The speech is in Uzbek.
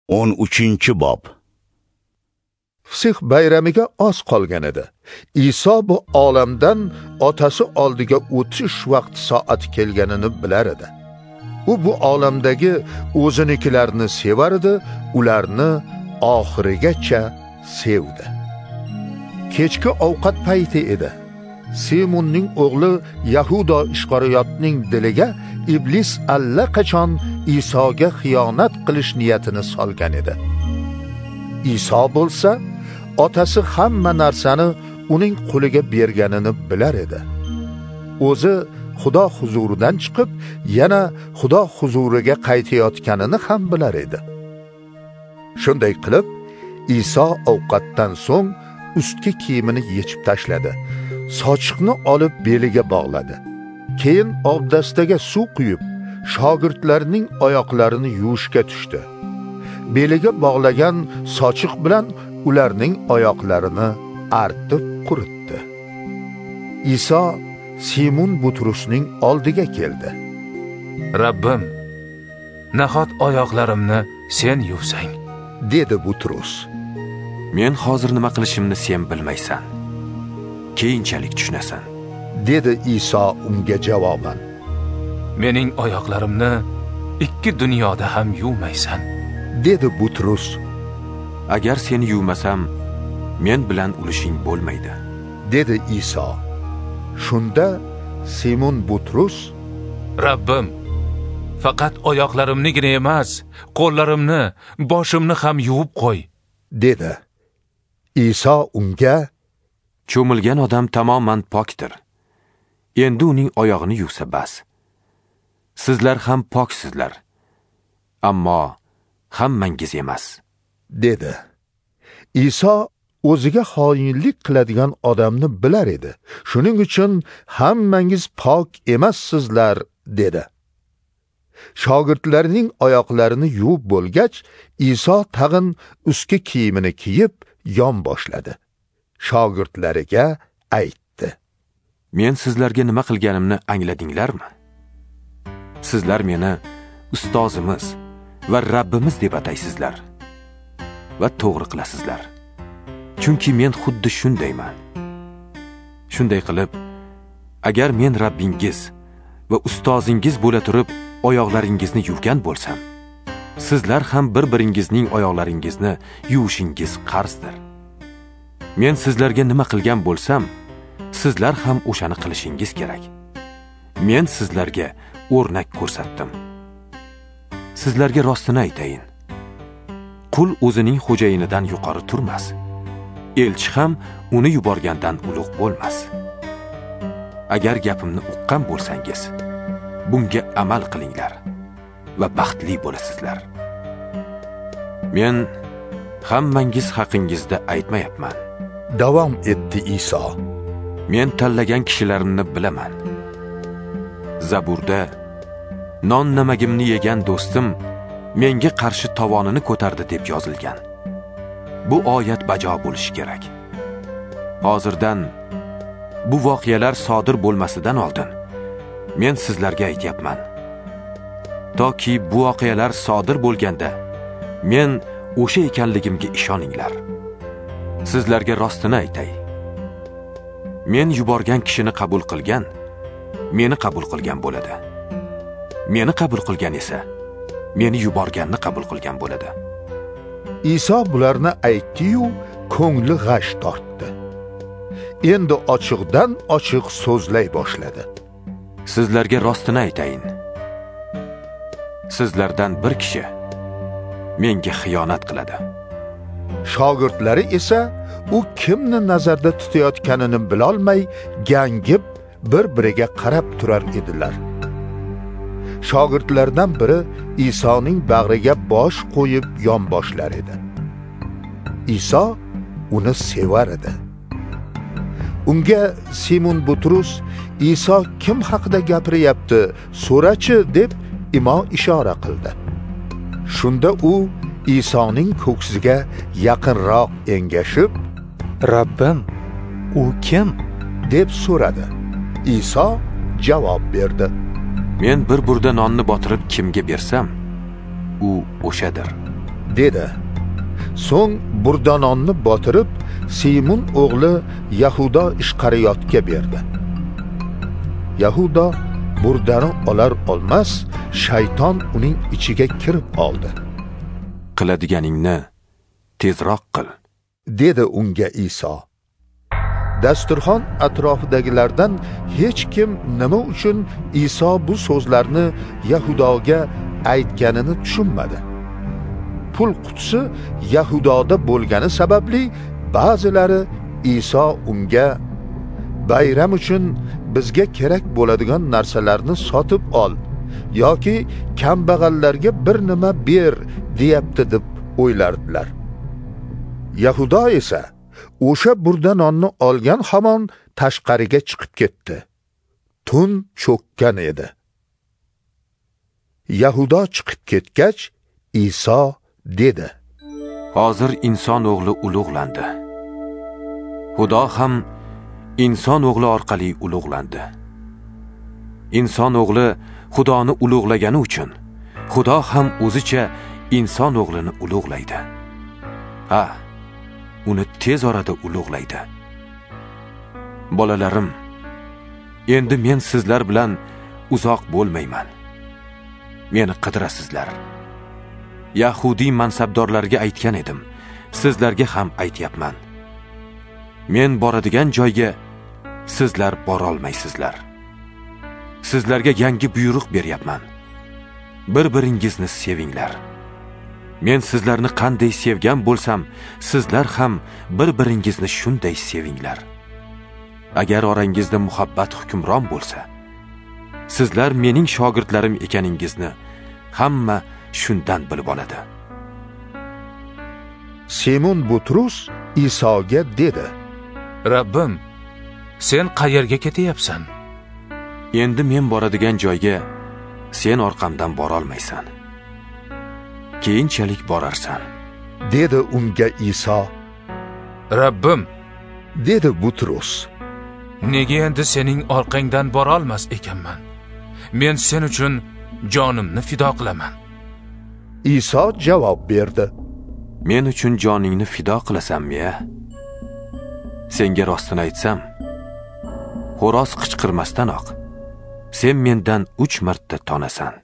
13-bob. Fisq bayramiga oz qolgan edi. Iso bu olamdan otasi oldiga o'tish vaqti soati kelganini bilar edi. U bu olamdagi o'zinikilarni sevar edi, ularni oxirigacha sevdi. Kechki ovqat payti edi. Simonning o'g'li Yahudo Ishqariyotning diliga iblis allaqachon Isoga xiyonat qilish niyatini solgan edi. Iso bo'lsa, otasi hamma narsani uning qo'liga berganini bilar edi. O'zi Xudo huzuridan chiqib, yana Xudo huzuriga qaytayotganini ham bilar edi. Shunday qilib, Iso ovqatdan so'ng ustki kiyimini yechib tashladi. Sochiqni olib beliga bog'ladi. Keyin obdastaga suv quyib, shogirdlarining oyoqlarini yuvishga tushdi. Beliga bog'lagan sochiq bilan ularning oyoqlarini artib quritdi. Iso Simon Butrusning oldiga keldi. Rabbim, nahot oyoqlarimni sen yuvsang, dedi Butrus. Men hozir nima qilishimni sen bilmaysan. Keyinchalik tushunasan, dedi Iso unga javoban. Mening oyoqlarimni ikki dunyoda ham yuvmaysan, dedi Butrus. Agar seni yuvmasam, men bilan ulishing bo'lmaydi, dedi Iso. Shunda Simon Butrus, Rabbim, faqat oyoqlarimnigina emas, qo'llarimni, boshimni ham yuvib qo'y, dedi. Iso unga, cho'milgan odam tamoman pokdir. Endi uning oyog'ini yuvsa bas. Sizlar ham poksizlar, ammo hammangiz emas, dedi. Iso o'ziga xoinlik qiladigan odamni bilar edi. Shuning uchun hammangiz pok emassizlar, dedi. Shogirdlarining oyoqlarini yuvib bo'lgach, Iso tag'in ustki kiyimini kiyib yon boshladi. Shogirdlariga aytdi. Men sizlarga nima qilganimni angladinglarmi? Sizlar meni ustozimiz va Rabbimiz deb ataysizlar va to'g'ri qilasizlar. Chunki men xuddi shundayman. Shunday qilib, agar men Rabbingiz va ustozingiz bo'la turib oyoqlaringizni yuvgan bo'lsam, sizlar ham bir-biringizning oyoqlaringizni yuvishingiz qarzdir. Men sizlarga nima qilgan bo'lsam, sizlar ham o'shani qilishingiz kerak. Men sizlarga o'rnak ko'rsatdim. Sizlarga rostini aytayin. Qul o'zining xo'jayinidan yuqori turmas. Elchi ham uni yuborgandan ulug' bo'lmas. Agar gapimni uqqan bo'lsangiz, bunga amal qilinglar va baxtli bo'lasizlar. Men hammangiz haqingizda aytmayapman, davom etdi Iso. Men tanlagan kishilarimni bilaman. Zaburda non namagimni yegan do'stim menga qarshi tovonini ko'tardi deb yozilgan. Bu oyat bajo bo'lishi kerak. Hozirdan bu voqealar sodir bo'lmasidan oldin men sizlarga aytayapman. Toki bu voqealar sodir bo'lganda men o'sha ekanligimga ishoninglar. Sizlarga rostini aytay. Men yuborgan kishini qabul qilgan, meni qabul qilgan bo'ladi. Meni qabul qilgan esa meni yuborganni qabul qilgan bo'ladi. Iso bularni aytdi-yu, ko'ngli g'ash tortdi. Endi ochiqdan ochiq so'zlay boshladi. Sizlarga rostini aytayin. Sizlardan bir kishi menga xiyonat qiladi. Shogirdlari esa u kimni nazarda tutayotganini bilolmay, gangib bir-biriga qarab turar edilar. Shogirdlardan biri Isoning bag'riga bosh qo'yib yon boshlar edi. Iso uni sevar edi. Unga Simon Butrus, Iso kim haqida gapiryapti, so'rachi deb imo ishora qildi. Shunda u Isoning ko'ksiga yaqinroq engashib, Rabbim, u kim? deb so'radi. Iso javob berdi. Men bir burda nonni botirib kimga bersam, u o'shadir, dedi. So'ng burdanonni botirib Simon o'g'li Yahudo Ishqariyotga berdi. Yahudo burdani olar olmas shayton uning ichiga kirib oldi. Qiladiganingni tezroq qil, dedi unga Iso. Dasturxon atrofidagilardan hech kim nima uchun Iso bu so'zlarni Yahudoga aytganini tushunmadi. Pul qutisi Yahudoda bo'lgani sababli ba'zilari Iso unga bayram uchun bizga kerak bo'ladigan narsalarni sotib ol yoki kambag'allarga bir nima ber deyapti deb o'ylardilar. Yahudo esa o'sha burda nonni olgan hamon tashqariga chiqib ketdi. Tun cho'kkan edi. Yahudo chiqib ketgach, Iso dedi: hozir inson o'g'li ulug'landi. Xudo ham inson o'g'li orqali ulug'landi. Inson o'g'li Xudoni ulug'lagani uchun Xudo ham o'zicha inson o'g'lini ulug'laydi. Ha, uni tez orada ulug'laydi. Bolalarim, endi men sizlar bilan uzoq bo'lmayman. Meni qidirasizlar. Yahudiy mansabdorlarga aytgan edim, sizlarga ham aytyapman. Men boradigan joyga sizlar bora olmaysizlar. Sizlarga yangi buyruq beryapman. Bir-biringizni sevinglar. Men sizlarni qanday sevgan bo'lsam, sizlar ham bir-biringizni shunday sevinglar. Agar orangizda muhabbat hukmron bo'lsa, sizlar mening shogirdlarim ekaningizni hamma shundan bilib oladi. Simon Butrus Isoga dedi: Rabbim, sen qayerga ketyapsan? Endi men boradigan joyga sen orqamdan bora olmaysan. Keyinchalik borarsan, dedi unga Iso. Rabbim, dedi Butrus. Nega endi sening orqangdan bora olmas ekanman? Men sen uchun jonimni fido qilaman. Iso javob berdi: men uchun joningni fido qilasanmi-ya? Senga rostini aytsam, xo'roz qichqirmasdanoq sen mendan 3 marta tonasan.